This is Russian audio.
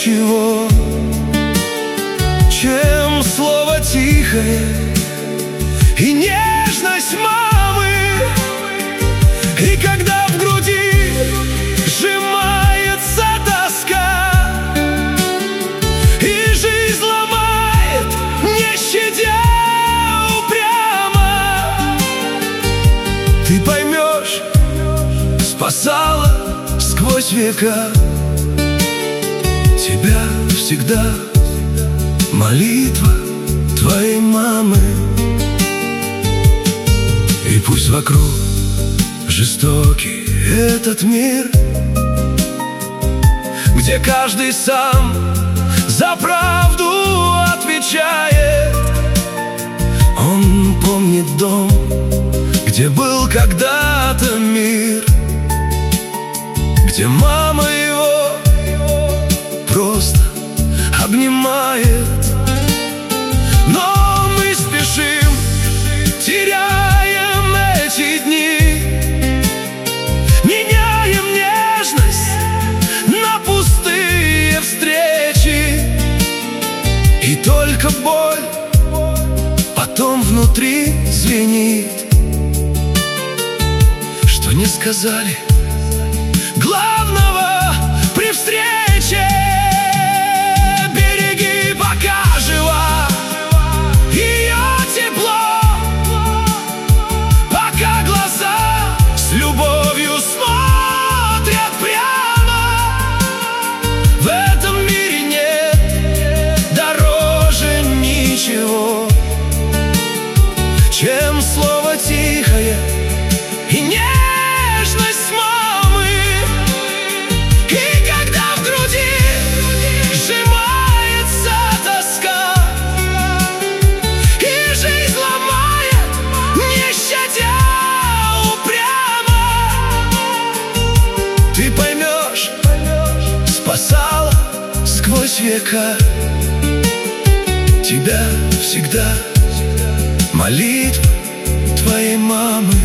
ничего, чем слово тихое и нежность мамы. И когда в груди сжимается тоска, и жизнь ломает, не щадя упрямо, ты поймешь, спасала сквозь века тебя всегда молитва твоей мамы. И пусть вокруг жестокий этот мир, где каждый сам за правду отвечает, он помнит дом, где был когда-то мир, где мама его просто обнимает. Но мы спешим, теряем эти дни, меняем нежность на пустые встречи, и только боль потом внутри звенит, что не сказали главного при встрече. Береги, пока жива, ее тепло, пока глаза с любовью смотрят прямо. В этом мире нет дороже ничего, чем слово тихое и нежность мамы. И когда в груди сжимается тоска, и жизнь ломает, не щадя упрямо, ты поймешь, спасала сквозь века тебя всегда молитва твоей мамы.